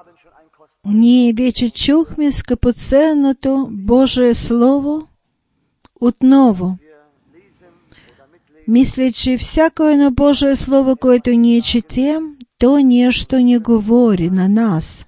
Ние вече чухме скъпоценното Божие Слово отново. Мисля, че всяко едно Божие Слово, което ние четем, то нещо ни говори на нас.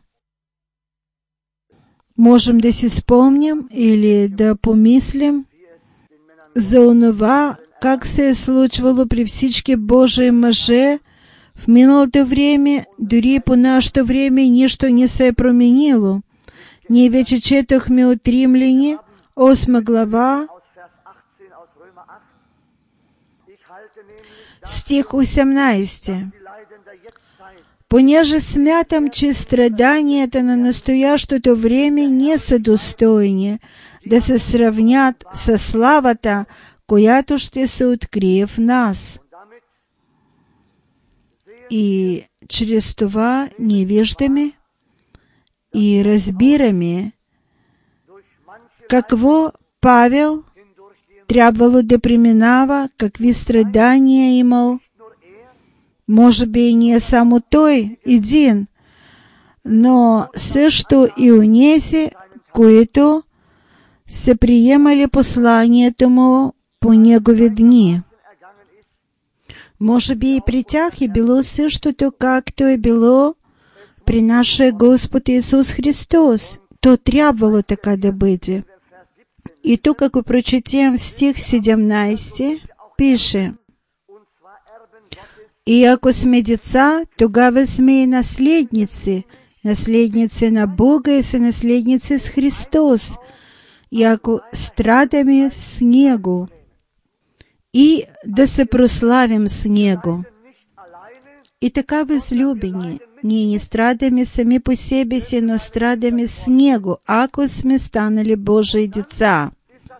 Можем да си спомним или да помислим за онова, как се е случвало при всички Божии мъже в миналото време, дори и по нашето време нищо не се е променило. Ние вече четохме от Римляни, 8 глава, стих 18. Понеже смятам, че страданията на настоящото време не са достойни да се сравнят със славата, която ще се открие в нас. И чрез това ние виждаме и разбираме какво Павел трябвало да преминава, какви страдания е имал. Може би не само той един, но също и онези, които са приемали посланието му по негови дни. Може би и при тях е било същото, както е било при нашия Господ Исус Христос. То трябвало така да бъде. И тук, ако прочетем в стих 17, пише: И ако сме деца, тогава сме и наследници, наследници на Бога и сънаследници с Христос, и ако страдаме с Него, и да се прославим с Него. И така, възлюбени, ние не страдаме сами по себе си, но страдаме с Него, ако сме станали Божии деца.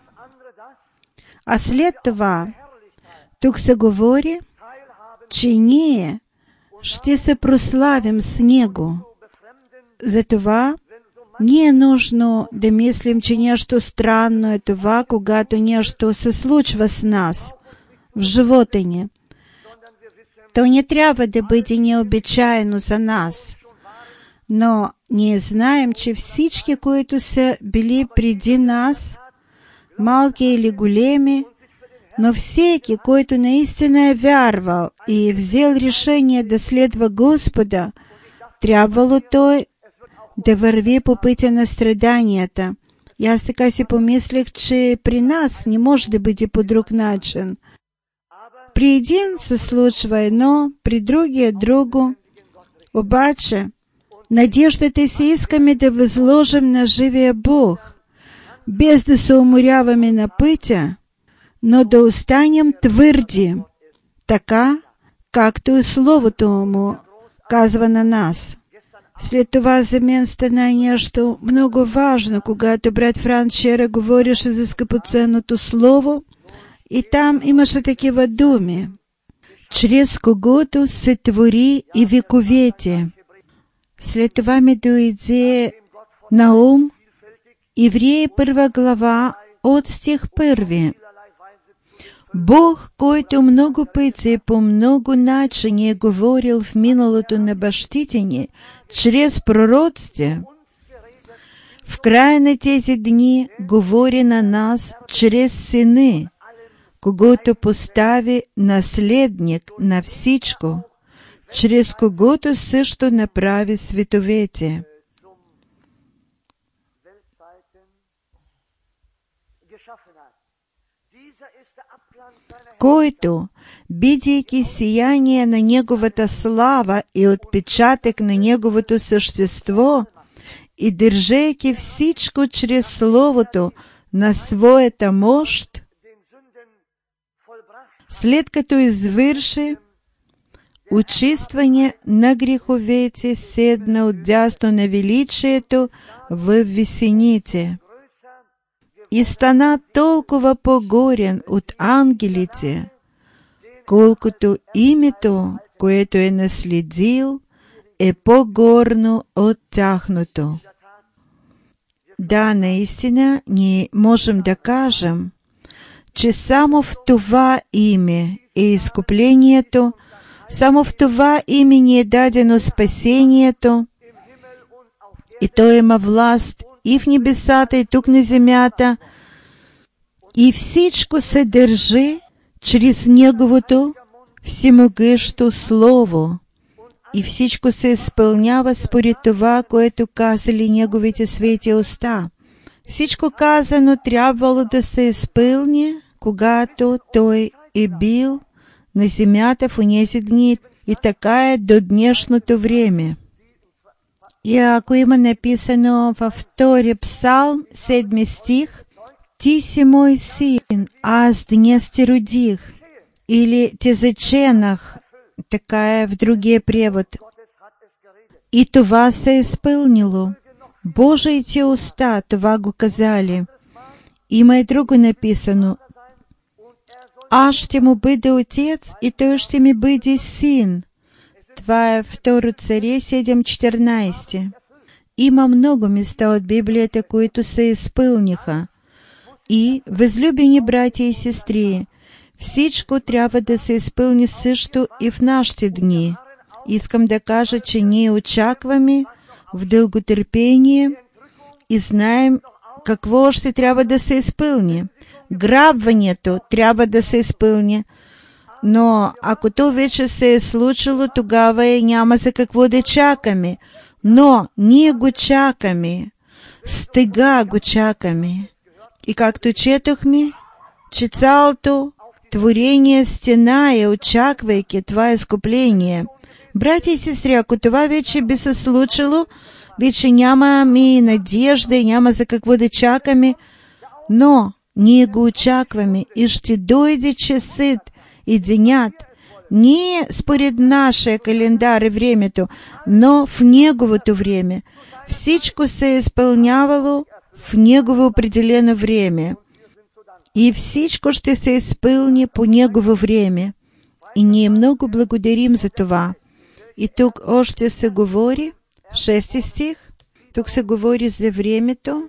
А след това, тук се говори, че ние ще се прославим с Него. Затова не е нужно да мислим, че нещо странно е това, когато нещо се случва с нас в живота ни. То не трябва да бъде необичайно за нас. Но ние знаем, че всички, които са били преди нас, малки или големи, но всеки, който наистина е вярвал и е взел решение да следва Господа, трябвало той да върви по пътя на страданията. И аз така си помислих, че при нас не може да бъде по друг начин. При един се случва едно, при другия друго. Обаче, надеждата си искаме да възложим на живия Бог, без да се уморяваме на пътя, но да останем твърди, така, както и Словото Му казва на нас. След това за мен стана нещо много важно, когато брат Франц вчера говореше за скъпоценното Слово, и там имаше такива думи: чрез когото се твори и вековете. След това ми дойде на ум Евреи 1 глава от стих 1. Бог, който много пъти по много начини е говорил в миналото на бащите ни, чрез пророците, в края на тези дни говори на нас чрез сини, когото постави наследник на всичко, чрез когото също направи световете. Който, бидейки сияние на Неговата слава и отпечатък на Неговото същество, и държейки всичко чрез Словото на своята мощ, след като извърши очистване на греховете, седна отдясно на величието в висините и стана толкова по-горен от ангелите, колкото името, което е наследил, е по-горно от тяхното. Да, наистина, ние можем да кажем, че само в това име е изкуплението, само в това име ни е дадено спасението, и той има власт и в небесата, и тук на земята, и всичко се държи чрез Неговото всемогъщо Слово, и всичко се изпълнява според това, което казали Неговите свети уста. Всичко казано трябвало да се изпълни, когато Той е бил на земята в онези дни, и така е до днешното време. И ако има написано във 2 Псалм, 7 стих, «Ти си мой син, аз днес те родих», или «Те заченах», така е в другия превод. И това се е изпълнило. Божиите уста това го казали. Има и друго написано: «Аз ще му бъда отец, и той ще ми бъде син». Това е 2 Царе 7:14. Има много места от Библията, които се изпълниха. И, възлюбени братя и сестри, всичко трябва да се изпълни също и в нашите дни. Искам да кажа, че ние очакваме в дълготърпение и знаем какво още трябва да се изпълни. Грабването трябва да се изпълни, но ако то вече се е случило, тогава и няма за какво да чакаме. Но ние го чакаме. Стига го чакаме. И както четохме, че цялото творение стенае, очаквайки това изкупление. Братя и сестри, ако това вече би се случило, вече нямаме надежда и няма за какво да чакаме, но ние го очакваме и ще дойде часът и денят, не според нашия календар и времето, но в Неговото време. Всичко се е изпълнявало в Негово определено време. И всичко ще се изпълни по Негово време. И ние много благодарим за това. И тук още се говори, в 6 стих, тук се говори за времето,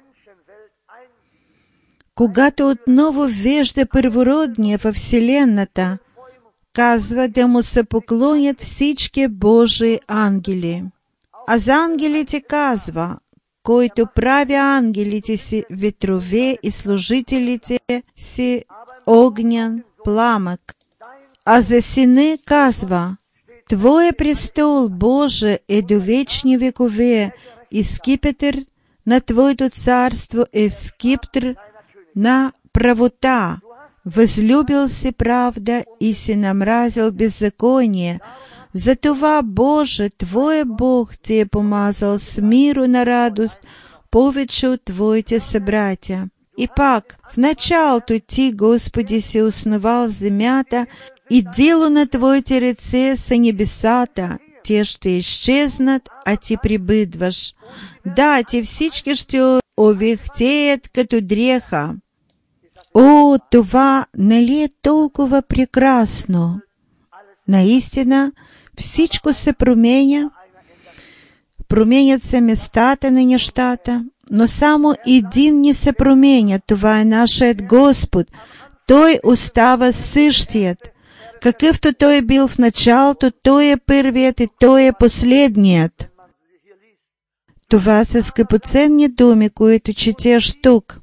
когато отново вежда първородния във Вселената, казва да му се поклонят всички Божии ангели. А за ангелите казва: който прави ангелите си ветрове и служителите си огнян пламък. А за сини казва: Твоя престол, Боже, е до вечни векове, и скипетър на Твоето царство е скипетър на правота. Възлюбил си правда и си намразил беззаконие. Затова, Боже, Твоя Бог Ти е помазал с миру на радост повече от Твоите събратя. И пак, в началото Ти, Господи, си основал земята, и дело на Твоите ръце са небесата. Те ще изчезнат, а Ти прибъдваш. Да, те всички ще овехтеят като дреха. О, това нали е толкова прекрасно! Наистина, всичко се променя, променят се местата на нещата, но само един не се променя. Това е нашият Господ. Той остава същият. Какъвто Той бил в началото, Той е първият и Той е последният. Това са скъпоценни думи, които четеш тук.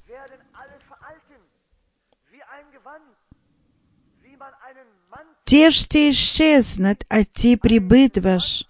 Те ще изчезнат, а Ти прибъдваш.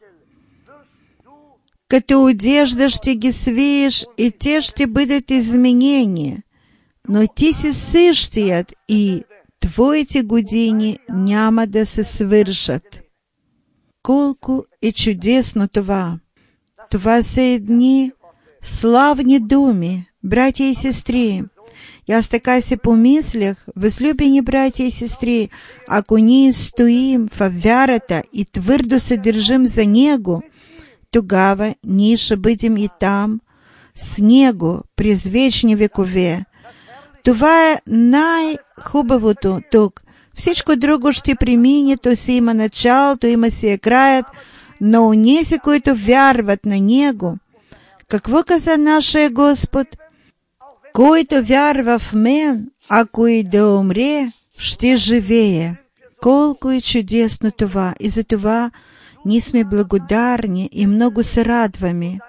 Като одежда ще ги свиеш, и те ще бъдат изменени. Но Ти си същият, и Твоите години няма да се свършат. Колко е чудесно това! Това са едни славни думи, братя и сестри. И аз така си помислях, възлюбени братя и сестри, ако ние стоим в вярата и твърдо се държим за Него, тогава ние ще бъдем и там с Него през вечни векове. Това е най-хубавото тук. Всичко друго ще премине, то си има начало, то има си краят, но онези, които вярват на Него, какво каза нашия Господ? Който вярва в мен, ако и да умре, ще живее. Колко е чудесно това! И за това ние сме благодарни и много се радваме.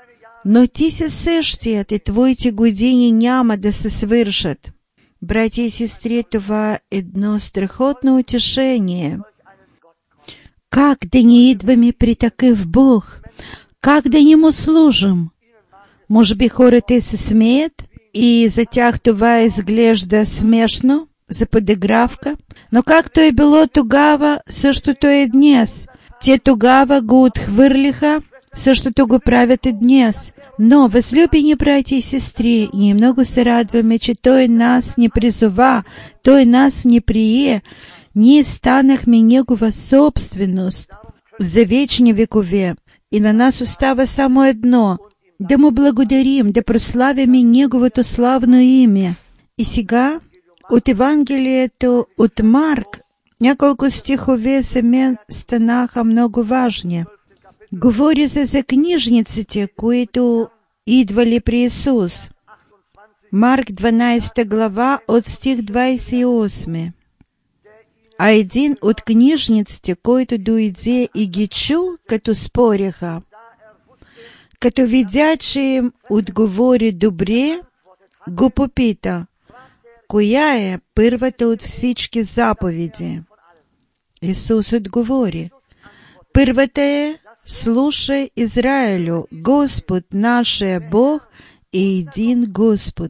Но ти се същият, и твоите години няма да се свършат. Братя и сестри, това е едно страхотно утешение. Как да не идваме при такъв Бог? Как да не му служим? Може би хората се смеят и за тях това изглежда смешно, за подигравка, но както е било тогава, същото е днес. Те тогава го отхвърлиха, същото го правят и днес. Но, възлюбени братя и сестри, ние много се радваме, че Той нас не призова, Той нас не прие. Ние станахме Негова собственост за вечни векове. И на нас остава само едно – да Му благодарим, да прославяме Неговото славно име. И сега от Евангелието от Марк няколко стихове за мен станаха много важни. Говори се за книжниците, които идвали при Исус. Марк 12 глава от стих 28. А един от книжниците, който дойде и ги чу, като спориха, като видя, че им отговори добре, го попита, коя е първата от всички заповеди? Исус отговори, първата е: слушай, Израилю, Господ нашия Бог е един Господ.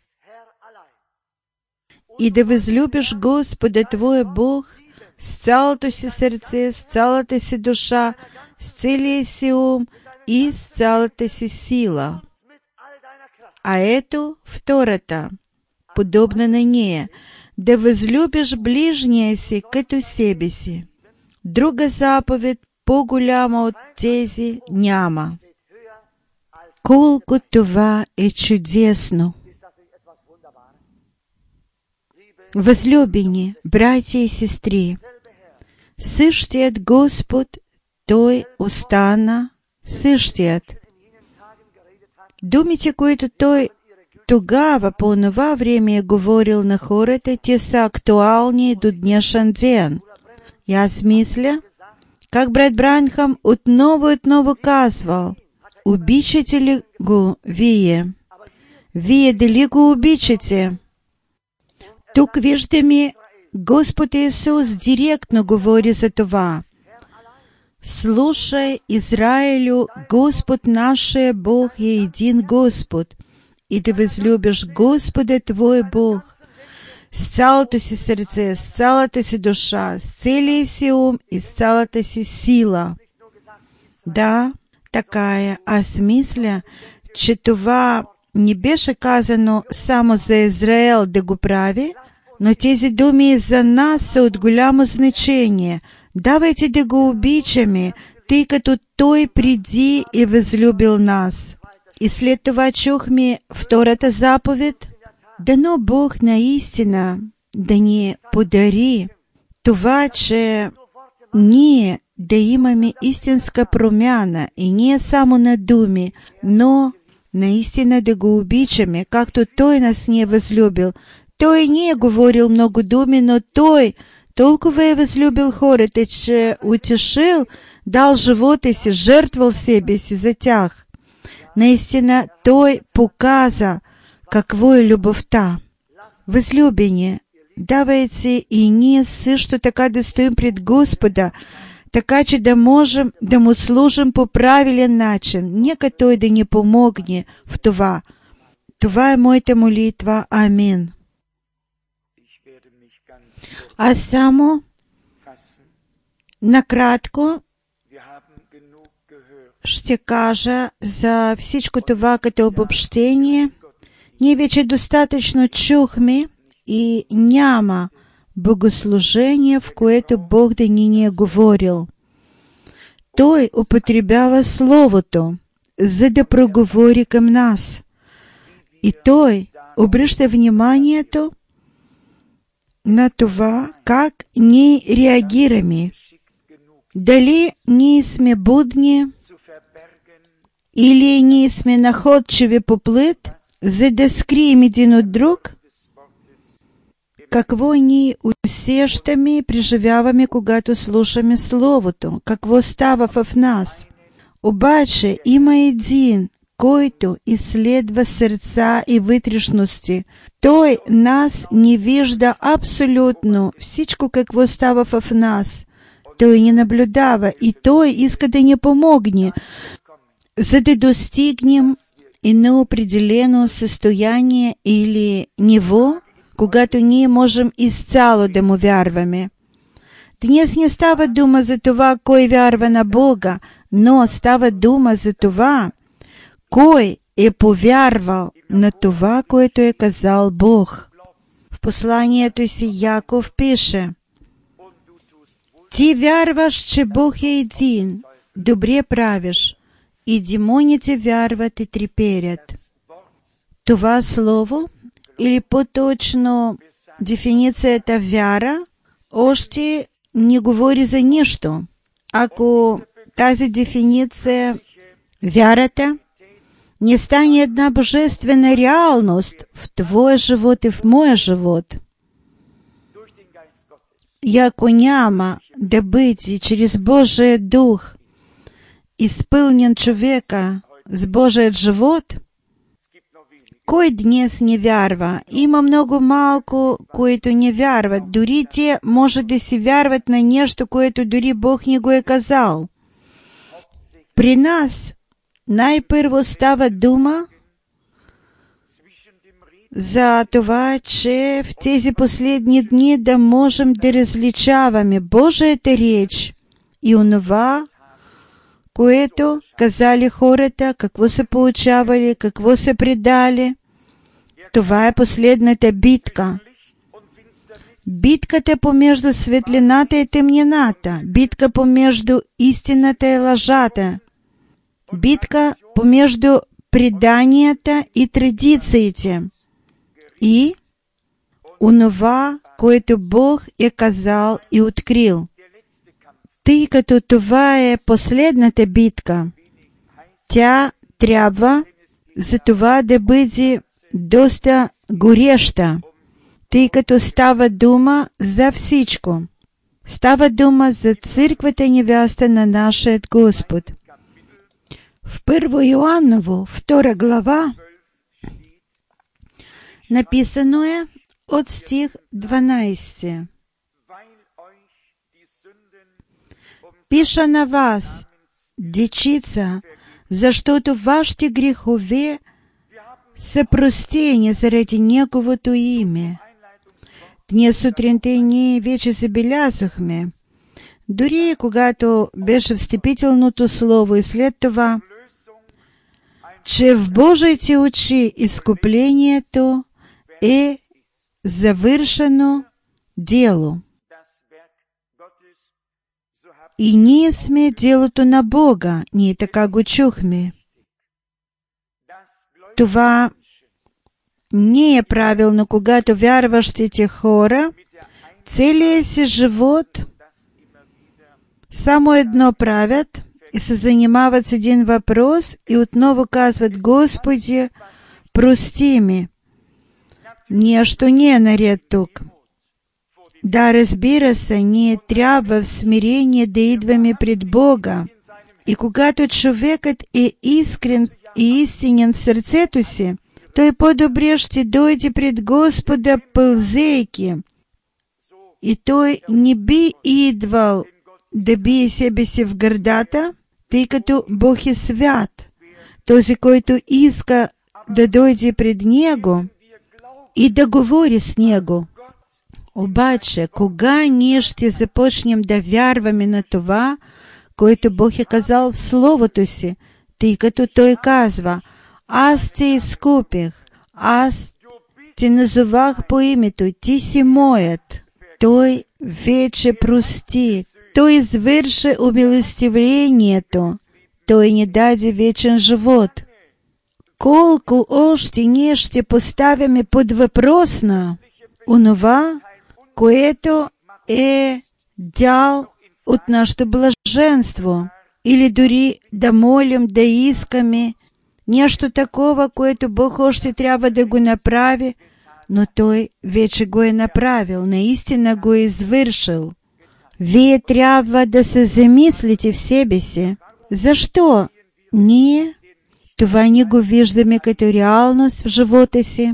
И да възлюбиш Господа твоя Бог с цялото си сърце, с цялата си душа, с целия си ум и с цялата си сила. А ето втората, подобна на нея, да възлюбиш ближния си като себе си. Друга заповед по-голяма от тези няма. Колко това е чудесно! Възлюбени братя и сестри, същият Господ, Той остана същият. Думите, които Той тогава, по това време е говорил на хората, те са актуални до днешен ден. И аз мисля, как брат Бранхам отново и отново казвал, обичате ли го вие? Вие дали го обичате? Тук виждаме, Господ Исус директно говори за това. Слушай, Израилю, Господ нашия Бог е един Господ, и да възлюбиш Господа твой Бог с цялото си сърце, с цялата си душа, с целия си ум и с цялата си сила. Да, така е. Аз мисля, че това не беше казано само за Израел да го прави, но тези думи за нас са от голямо значение. Давайте да го обичаме, тъй като Той преди е възлюбил нас. И след това чухме втората заповед. Дано Бог наистина да ни подари това, че ние да имаме истинска промяна и не само на думи, но наистина да го обичаме, както Той нас не е възлюбил. Той не е говорил много думи, но Той толкова е възлюбил хората, че утешил, дал живота си, жертвал себе си за тях. Наистина Той показа какво е любовта. Възлюбени, давайте и ние също така да стоим пред Господа, така че да можем да Му служим по правилен начин. Нека Той да ни помогне в това. Това е моята молитва. Амин. А само накратко ще кажа за всичко това като обобщение. Ние вече достатъчно чухме и няма богослужение, в което Бог да ни е говорил. Той употребява Словото, за да проговори към нас. И Той обръща вниманието на това, как ние реагираме. Дали ние сме будни или ние сме находчиви по плът, за да скрием един от друг, какво ние усещаме и преживяваме, когато слушаме Словото, какво става в нас. Обаче има един, който изследва сърца и вътрешности. Той нас не вижда абсолютно всичко, какво става в нас. Той ни наблюдава и Той иска да ни помогне, за да достигнем едно определено състояние или ниво, когато ние можем изцяло да му вярваме. Днес не става дума за това, кой вярва на Бога, но става дума за това, кой е повярвал на това, което е казал Бог. В посланието си Яков пише: «Ти вярваш, че Бог е един, добре правиш, и демоните вярват и треперят». Това слово, или по-точно дефиницията вяра, още не говори за нищо. Ако тази дефиниция, вярата, не стане една божествена реалност в твоя живот и в моя живот, и ако няма да бъде чрез Божия Дух изпълнен човека с Божият живот, кой днес не вярва? Има много малко, които не вярват. Дори те може да си вярват на нещо, което дори Бог не го е казал. При нас най-първо става дума за това, че в тези последни дни да можем да различаваме Божията реч и онова, което казали хората, какво са получавали, какво са предали. Това е последната битка. Битката помежду светлината и тъмнината, битка помежду истината и лъжата, битка помежду преданията и традициите и онова, което Бог е казал и открил. Тъй като това е последната битка, тя трябва за това да бъде доста гореща, тъй като става дума за всичко. Става дума за църквата невяста на нашия Господ. В 1 Йоанново, 2 глава, написано е от стих 12. Пиша на вас, дечица, защото вашите грехове са простени заради Неговото име. Днес сутринта ние вече забелязахме, дори когато беше встъпителното слово и след това, че в Божиите очи изкуплението е завършено дело. И ние сме делото на Бога, ние така го чухме. Това не е правилно, когато вярващите хора целия си живот само едно правят и се занимават с един въпрос и отново казват: Господи, прости ми. Нещо не е наред тук. Да, разбира се, ние трябва в смирение да идваме пред Бога. И когато човекът е искрен и истинен в сърцето си, той по-добре ще дойде пред Господа пълзейки. И той не би идвал да бие себе си в гърдата, тъй като Бог е свят. Този, който иска да дойде пред Него и да говори с Него. Обаче, кога ние ще започнем да вярваме на това, което Бог е казал в Словото си, тъй като Той казва: аз те изкупих, аз те назовах по името, ти си моят. Той вече прости, Той извърши умилостивлението, Той ни даде вечен живот. Колко още ние ще поставяме под въпрос на онова, което е дял от нашето блаженство, или дори да молим, да искаме нещо такова, което Бог още трябва да го направи, но Той вече го е направил, наистина го е извършил. Вие трябва да се замислите в себе си, защо ние това ни го виждаме като реалност в живота си.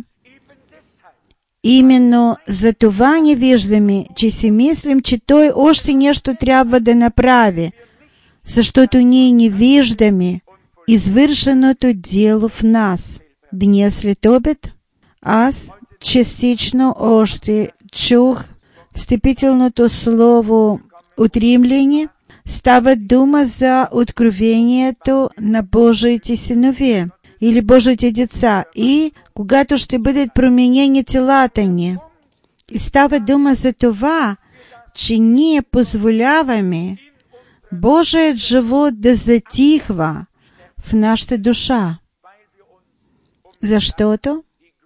Именно за това ни виждаме, че си мислим, че той още нещо трябва да направи, защото ние не виждаме извършеното дело в нас. Днес след обед аз частично още чух встъпителното слово от Римляни. Става дума за откровението на Божиите синове или Божиите деца и когато ще бъдат променени телата ни. И става дума за това, че ние позволяваме Божият живот да затихва в нашата душа, защото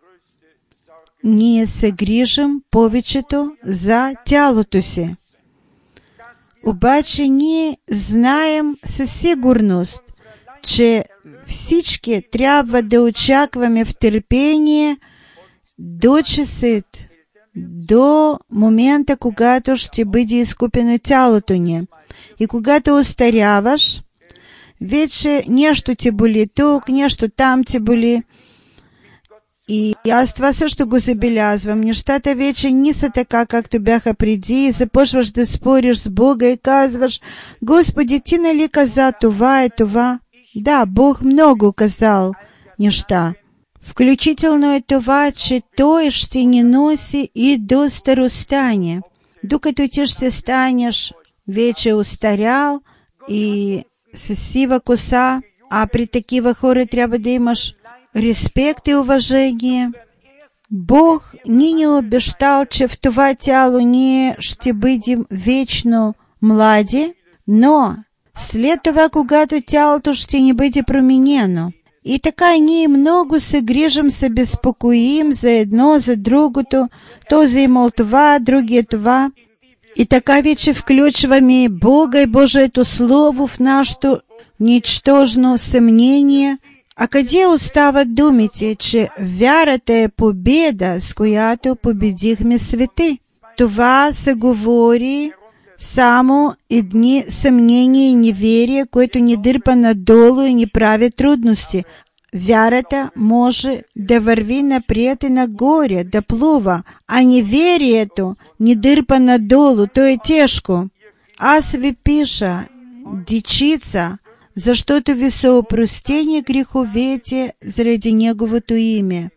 ние се грижим повечето за тялото си. Обаче ние знаем със сигурност, че всички трябва да очакваме в търпение до часът, до момента, когато ще бъде изкупено тялото ни. И когато остаряваш, вече нещо ти боли тук, нещо там ти боли. И аз това също го забелязвам. Нещата вече не са така, както бяха преди. И започваш да спориш с Бога и казваш: Господи, ти нали каза това и това? Да, Бог много казал неща. Включително е това, че Той ще ни носи и до старостта. Докато ти ще станеш вече устарял и с сива коса, а при такива хора трябва да имаш респект и уважение. Бог ни обещал, че в това тяло ние ще бъдем вечно млади, но след това, когато тялото ще ни бъде променено. И така ние много се грижим, се безпокоим за едно, за другото, този имал това, другия това. И така вече включваме Бога и Божието Слово в нашето ничтожно съмнение. А къде остават думите, че вярата е победа, с която победихме свети? Това се говори само едни съмнения и неверие, което ни дърпа надолу и ни прави трудности. Вярата може да върви напред и нагоре, да плува, а неверието ни дърпа надолу, то е тежко. Аз ви пиша, дечица, защото ви са опростени греховете заради Неговото име.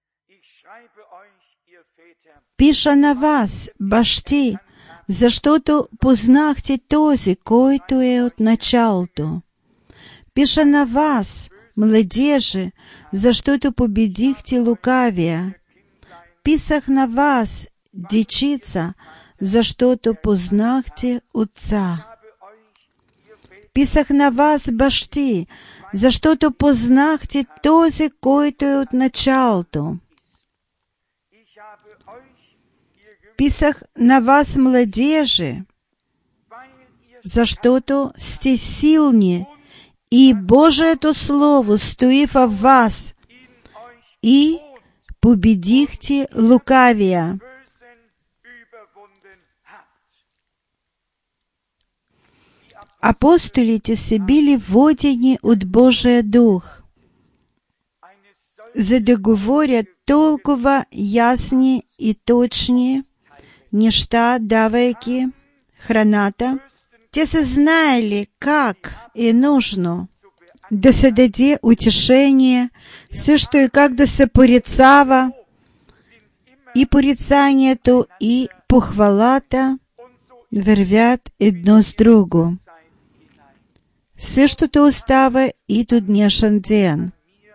Пиша на вас, бащи, защото познахте този, който е от началото. Пиша на вас, младежи, защото победихте лукавия. Писах на вас, дечица, защото познахте Отца. Писах на вас, бащи, защото познахте този, който е от началото. Писах на вас, младежи, защото сте силни и Божието Слово стои във вас и победихте лукавия. Апостолите са били водени от Божия Дух, за да говорят толкова ясни и точни неща, давайки храната. Те са знаели как е нужно да се даде утешение, също и как да се порицава. И порицанието, и похвалата вървят едно с друго. Същото остава и до днешен ден.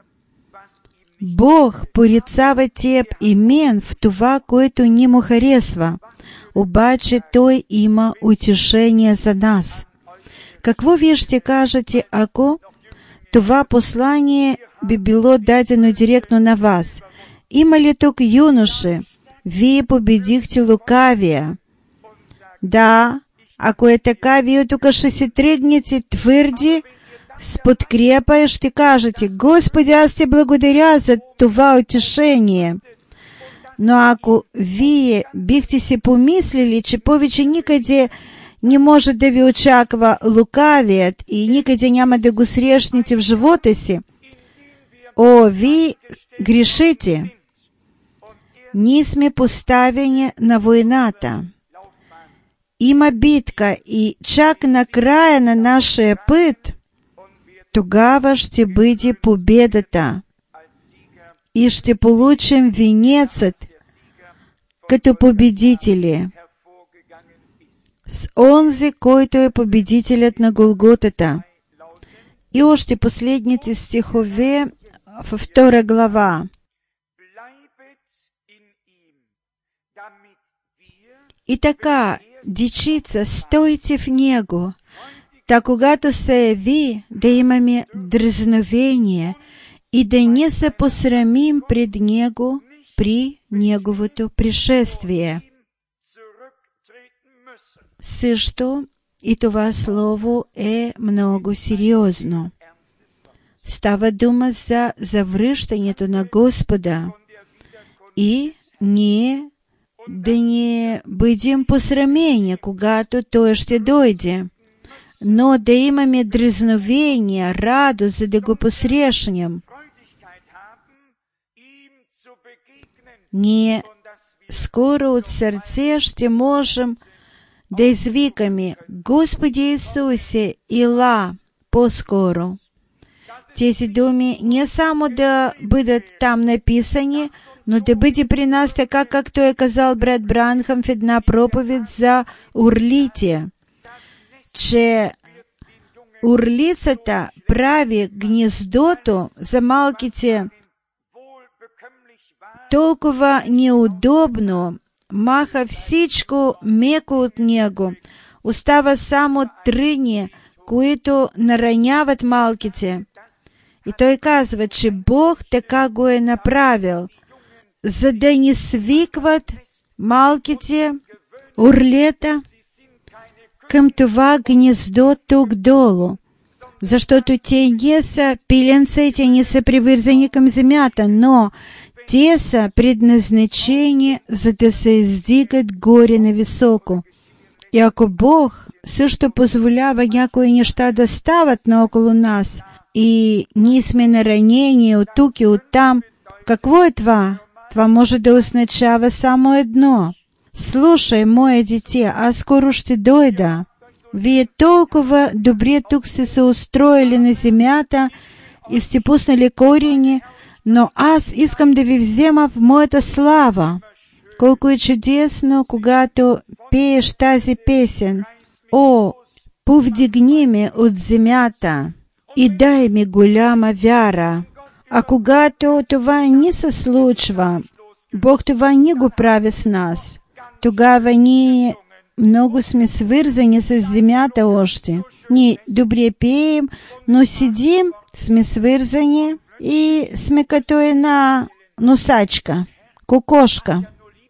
Бог порицава теб и мен в това, което не му харесва, обаче Той има утешение за нас. Какво вие ще кажете, ако това послание би било дадено директно на вас? Има ли тук юноши? Вие победихте лукавия. Да, ако е така, вие тук ще се тръгнете твърди, с подкрепа и ще кажете: Господи, аз ти благодаря за това утешение. Но ако вие бихте си помислили, че повече никъде не може да ви очаква лукавият и никъде няма да го срещнете в живота си, О, ви грішите, ні сме поставени на войната. Има битка, и чак на края на нашия път, тогава ще бъде победата и ще получим венецът като победители с онзи, който е победителят на Голготата. И още последните стихове във 2 глава. И така, дечица, стойте в Него, та когато се яви, да имаме дразновение и да не се посрамим пред Него при Неговото пришествие. Също и това слово е много сериозно. Става дума за завръщането на Господа и ние да не бъдем посрамени, когато Той ще дойде, но да имаме дразновение, радост, за да го посрещнем. Ние скоро от сърце ще можем да извикаме: Господи Исусе, ила по-скоро. Тези думи не само да бъдат там написани, но да бъде при нас така, както е казал брат Бранхам в една проповед за орлите, че орлицата прави гнездото за малките толкова неудобно, маха всичко меко от него, остава само тръни, които нараняват малките. И той казва, че Бог така го е направил, за да не свикват малките орлета към това гнездо тук долу, защото те не са пиленца, те не са привързани към земята, но те са предназначени, за да се издигат горе нависоко. И ако Бог също позволява някои неща да стават наоколо нас, и ние сме наранени от тук и от там, какво е това? Това може да означава само едно. Слушай, мое дете, аз скоро ще дойда. Вие толкова добре тук сте се устроили на земята и сте пуснали корени, но аз искам да ви взема в моята слава. Колко е чудесно, когато пееш тази песен. О, повдигни ме от земята и дай ми голяма вяра. А когато това не се случва, Бог това не го прави с нас, тогава ние много сме свързани с земята още. Ние добре пеем, но седим, сме свързани и сме като една носачка, кокошка.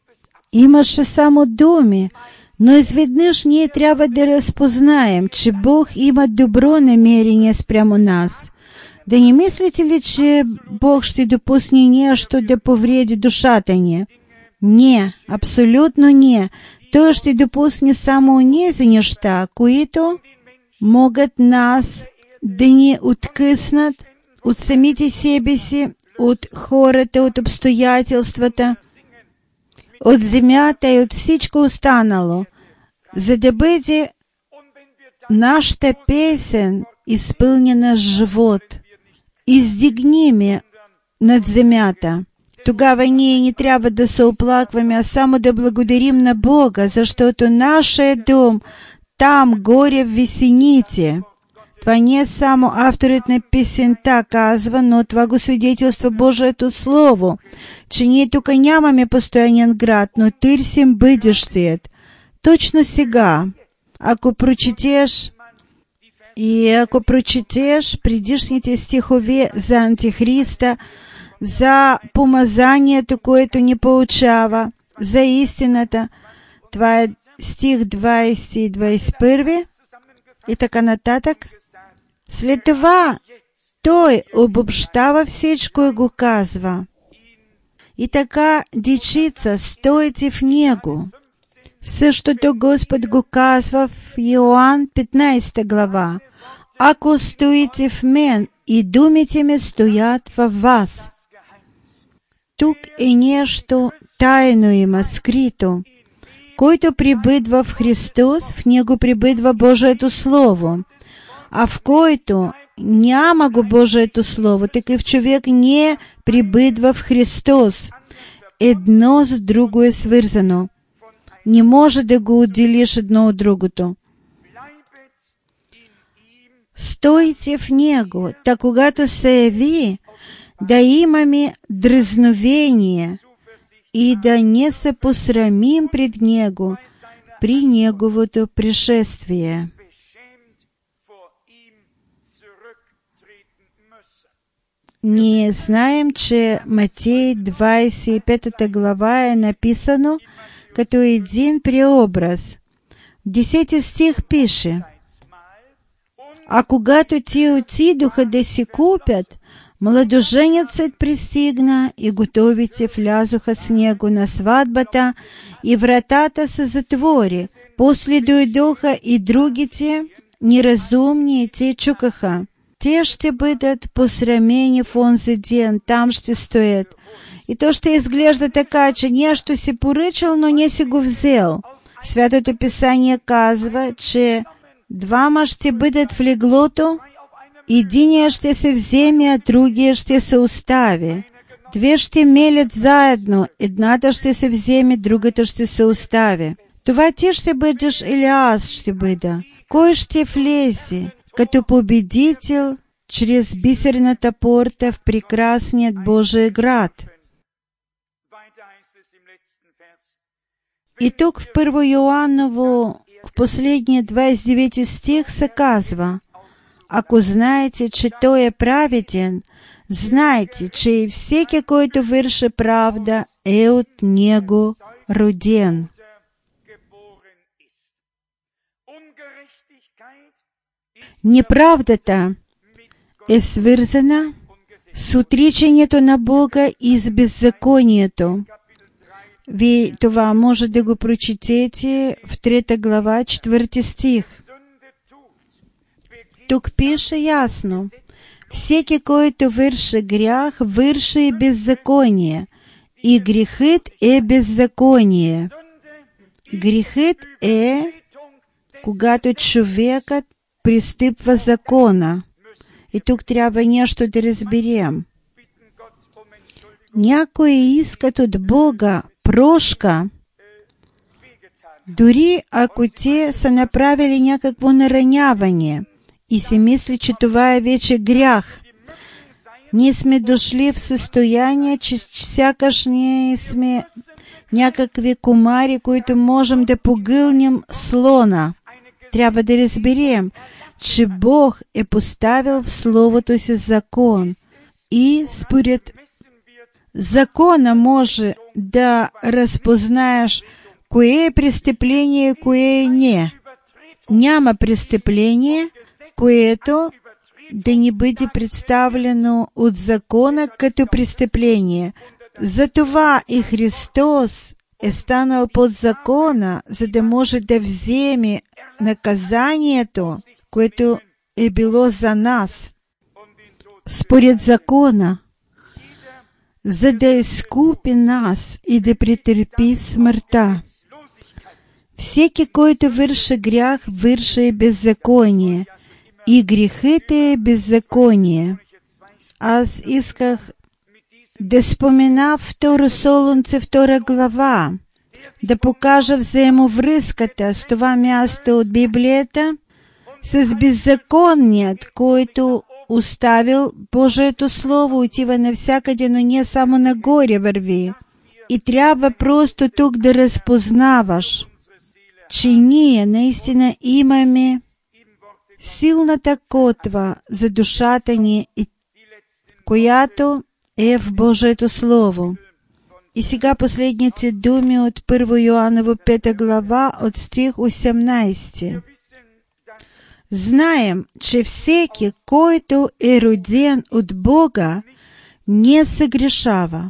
Имаше само думи, но изведнъж ние трябва да разпознаем, че Бог има добро намерение спрямо нас. Да не мислите ли, че Бог ще допусне нещо да повреди душата ни? Не, абсолютно не. Той ще допусне само онези неща, които могат нас да ни откъснат от самите себе си, от хората, от обстоятелствата, от земята и от всичко останало, за да бъде нашата песен изпълнена с живот. Издигни ме над земята. Тогава ние не трябва да се оплакваме, а само да благодарим на Бога, защото нашия дом там, горе в висените. Това не е само авторът на песента казва, но това го свидетелства Божието Слово, че ние тук нямаме постоянен град, но търсим бъдещият. Точно сега, ако прочетеш предишните стихове за Антихриста, за помазанието, което ни получава, за истината, това е стих 20 и 21 и така нататък. След това той обобщава всичко и го казва. И така, дечица, стойте в Него. Същото Господ го казва в Йоан 15 глава. Ако стоите в мен и думите ми стоят във вас. Тук е нещо тайно има, скрито. Който прибъдва в Христос, в него прибъдва Божието Слово. А в който няма го Божието Слово, такъв човек не прибъдва в Христос. Едно с друго е свързано. Не може да го отделиш едно от другото. Стойте в Него, та когато се яви, да имаме дразновение и да не се посрамим пред Него при Неговото пришествие. Ние знаем, че Матей 25 глава е написано като един преобраз. В 10 стих пише: а когато те отидоха да се купят, младоженецът пристигна и готовите влязоха с него на сватбата, и вратата се затвори. После дойдоха и другите неразумни, и те чукаха. Те ще бъдат посрамени в онзи ден, там ще стоят. И то ще изглежда така, че нещо си поръчал, но не си го взел. Святото Писание казва, че двама ще бъдат в леглото, единия ще се вземе, а другия ще се остави. Две ще мелят заедно, едната ще се вземе, другата ще се остави. Това ти ще бъдеш или аз ще бъда? Кой ще влезе като победител чрез бисерната порта в прекрасният Божий град? И тук в 1 Йоанново, в последния 29 стих се казва: ако знаете, че Той е праведен, знайте, че и всеки, който върши правда, е от Него роден. Неправдата е свързана с отричането на Бога и с беззаконието. Вие това може да го прочетете в 3 глава, 4 стих. Тук пише ясно: всеки, който върши грях, върши и беззаконие, и грехът е беззаконие. Грехът е, когато човекът пристъпва закона. И тук трябва нещо да разберем. Някои искат от Бога прошка, дори ако те са направили някакво нараняване и си мисли, че това е вече грях. Ние сме дошли в състояние, че сякаш ние сме някакви комари, които можем да погълнем слона. Трябва да разберем, че Бог е поставил в Словото си закон и според закона може да разпознаеш кое е престъпление и кое е не. Няма престъпление, което да не бъде представлено от закона като престъпление. Затова и Христос е станал под закона, за да може да вземе наказанието, което е било за нас, според закона, за да изкупи нас и да претърпи смъртта. Всеки, който върши грях, върши и беззаконие, и грехът е беззаконие. Аз исках да спомена 2 Солунце 2 глава, да покажа взаимовръзката с това място от Библията, с беззаконният, който оставил Божието Слово, отива навсякъде, но не само нагоре върви. И трябва просто тук да разпознаваш, че ние наистина имаме силната котва за душата ни, която е в Божието Слово. И сега последните думи от 1 Йоанново 5 глава от стих 18. Знаем, че всеки, който е роден от Бога, не съгрешава.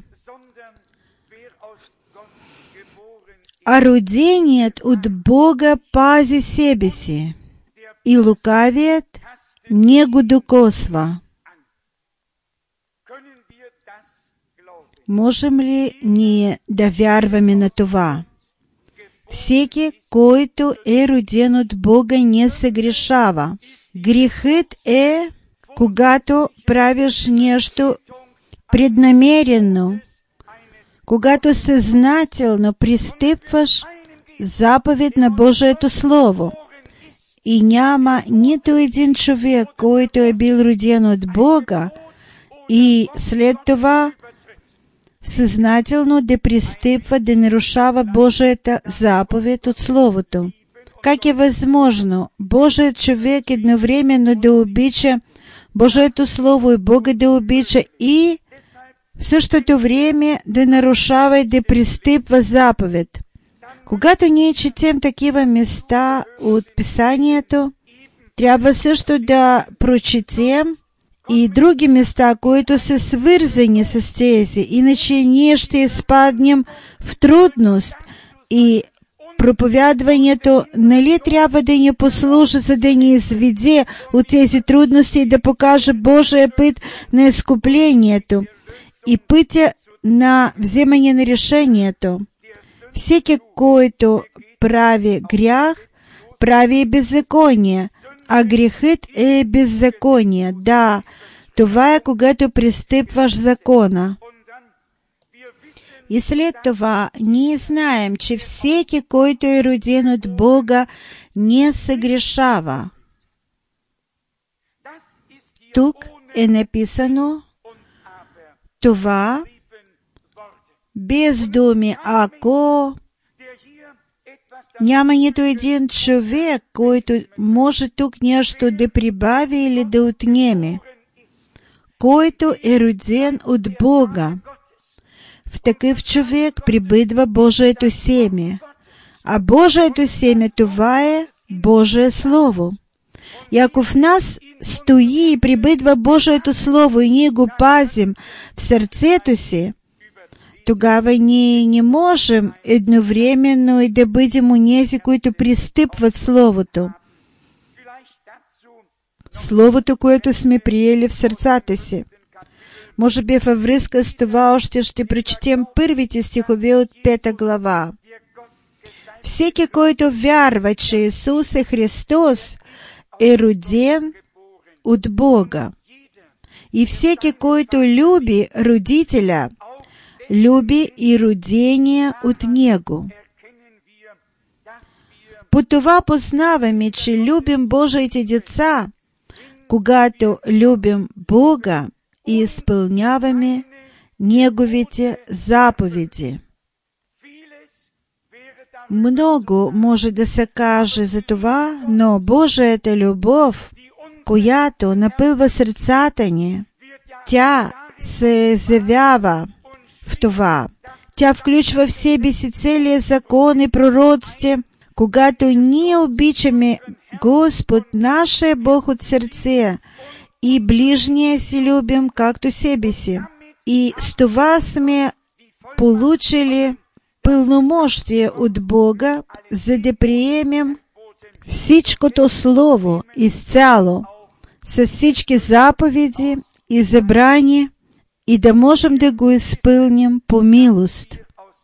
А роденият от Бога пази себе си, и лукавият Него докосва. Можем ли ние да вярваме на това? Всеки, който е роден от Бога, не съгрешава. Грехът е, когато правиш нещо преднамерено, когато съзнателно пристъпваш заповед на Божието Слово. И няма нито един човек, който е бил роден от Бога и след това съзнателно да пристъпва, да нарушава Божията заповед от Словото. Как е възможно Божият човек едновременно да обича Божието Слово и Бога да обича и в същото време да нарушава и да пристъпва заповед? Когато ние четем такива места от Писанието, трябва също да прочетем и други места, които са свързани с тези, иначе ние ще изпаднем в трудност. И проповядването нали трябва да ни послужи, за да ни изведе от тези трудности и да покаже Божия път на изкуплението и пътя на вземане на решението. Всеки, който прави грях, прави и беззаконие, а грехът е беззаконие. Да, това е когато пристъпваш закона. И след това ние знаем, че всеки, който е роден от Бога, не съгрешава. Тук е написано това без думи ако. Няма нито един човек, който може тук нещо да прибави или да отнеме. Който е роден от Бога, в такъв човек прибъдва Божието семе. А Божието семе това е Божие Слово. И ако в нас стои и прибъдва Божието Слово и ние го пазим в сърцето си, тогава ние не можем едновременно и да бъдем онези, които пристъпват Словото. Словото, което сме приели в сърцата си. Може би във връзка с това още ще прочетем първите стихове от 5 глава. Всеки, който вярва, че Исус е Христос, е роден от Бога. И всеки, който люби родителя, люби и родения от Него. По това познаваме, че любим Божиите деца, когато любим Бога и изпълняваме Неговите заповеди. Много може да се каже за това, но Божията любов, която напълва сърцата ни, тя се изявява в това. Тя включва в себе си целия закон и пророцтви. Когато ние обичаме Господ, нашия Бог от сърце, и ближния си любим, както себе си. И с това сме получили пълномощие от Бога, за да приемем всичкото Слово изцяло, с всички заповеди и забрани, и да можем да го изпълним по милост.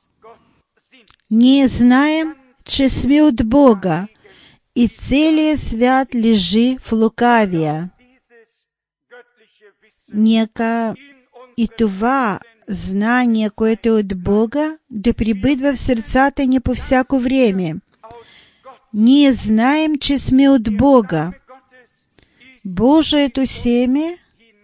Ние знаем, че сме от Бога и целият свят лежи в лукавия. Нека и това знание, което е от Бога, да прибъдва в сърцата ни по всяко време. Ние знаем, че сме от Бога. Божието семе,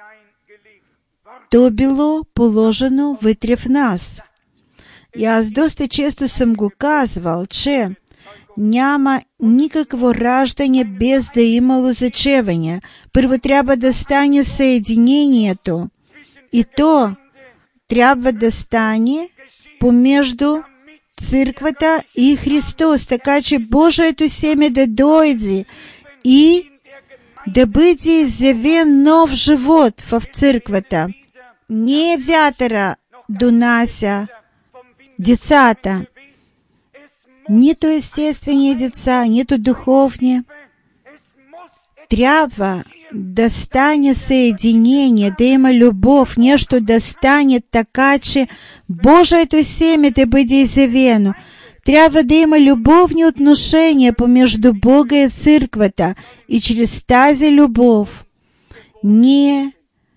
то било положено вътре в нас. И аз доста често съм го казвал, че няма никакво раждане без да имало зачеване. Първо трябва да стане съединението. И то трябва да стане помежду църквата и Христос, така че Божието семе да дойде и да бъде изявен нов живот в църквата. Не вятъра донася децата, нито естествени деца, нито духовни. Трябва достане соединение, да има любов, нещо да стане така, че Божието семе да бъде изявено. Трябва да има любовни отношения помежду Бога и църквата, и чрез тази любов ние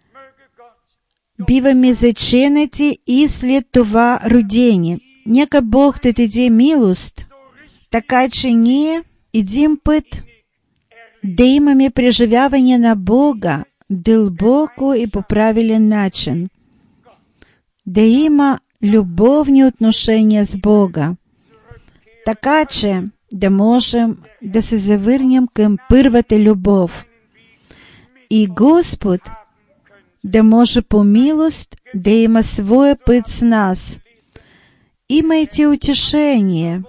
биваме заченати и след това родени. Нека Бог да даде милост, така че ние един път да имаме преживяване на Бога дълбоко и по правилен начин, да има любовни отношения с Бога, така че да можем да се завърнем към първата любов. И Господ да може по милост да има своя път с нас. Имайте утешение.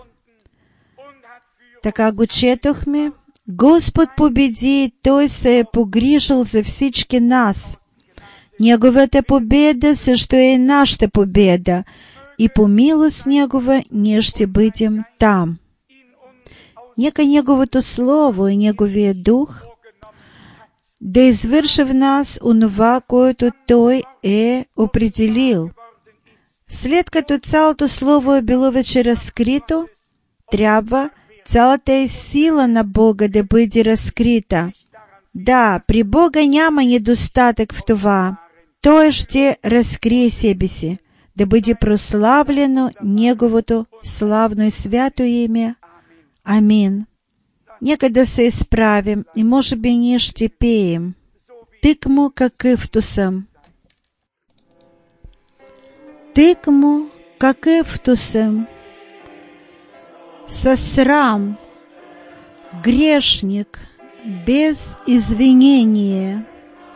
Така го четохме. Господ победи, Той се е погрижил за всички нас. Неговата победа също е нашата победа, и по милост Негова ние ще бъдем там. Нека Неговото Слово и Неговия Дух да извърши в нас онова, което Той е определил. След като цялото Слово е било вече разкрито, трябва цялата сила на Бога да бъде разкрита. Да, при Бога няма недостатък в това. Той ще разкрие себе си, да бъде прославлено Неговото славно и свято име. Амин. Нека да се изправим и може би ние ще пеем. Тъкмо какъвто съм. Тъкмо какъвто съм. Со срам, грешник, без извинения.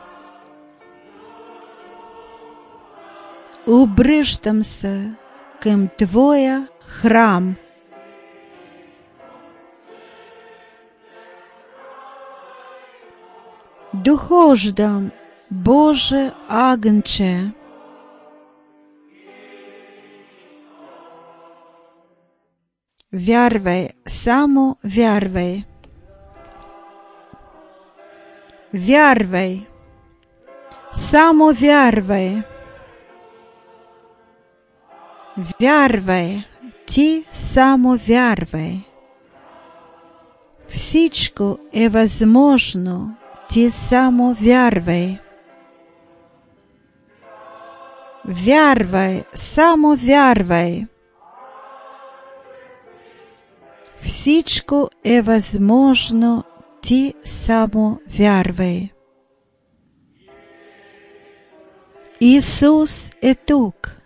Обръщам се към Твоя храм. Дохождам, Боже агнче. Вярвай, само вярвай. Вярвай, само вярвай. Вярвай, ти само вярвай. Всичко е възможно, ти само вярвай. Вярвай, само вярвай. Всичко е възможно, ти само вярвай. Исус е тук.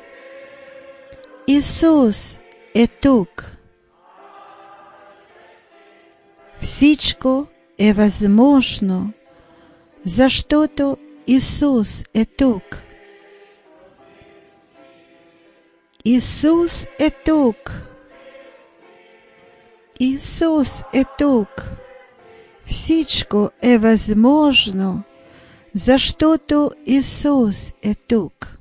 Исус е тук. Всичко е възможно, защото Исус е тук. Исус е тук. Исус е тук. Всичко е възможно, защото Исус е тук.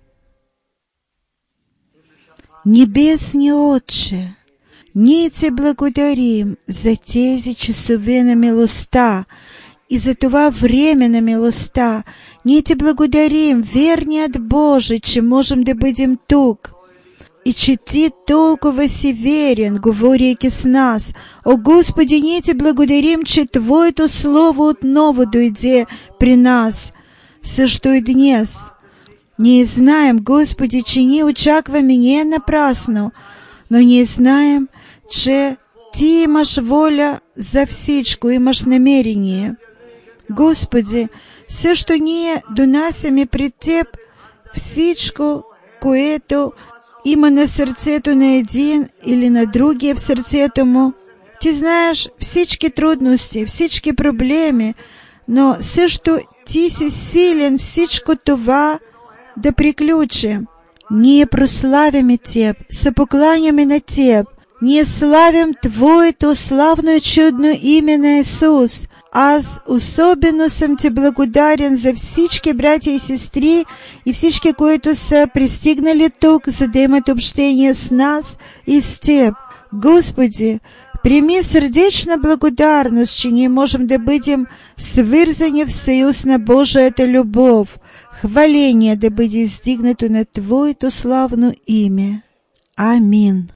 Небесни Отче, ние Ти благодарим за тези часове на милостта и за това време на милостта. Ние Ти благодарим, верният Боже, че можем да бъдем тук. И че Ти толкова си верен, говорейки с нас. О Господи, ние Ти благодарим, че Твоето Слово отново дойде при нас. Също и днес. Ние знаем, Господи, че ние очакваме не напрасно, но ние знаем, че Ти имаш воля за всичко, имаш намерение. Господи, също ние донасяме пред Теб всичко, което има на сърцето на един или на другия в сърцето му. Ти знаеш всички трудности, всички проблеми, но също Ти си силен всичко това да приключи. Ние прославяме Теб, се покланяме на Теб. Ние славим Твоето славно и чудно име на Исус. Аз особено съм Ти благодарен за всички братя и сестри и всички, които са пристигнали тук, за да имат общение с нас и с Теб. Господи, Прими сердечна благодарност, че ние можем да бъдем свързани в съюз на Божията любов. Хваление да бъде издигнато на Твоето славно име. Амин.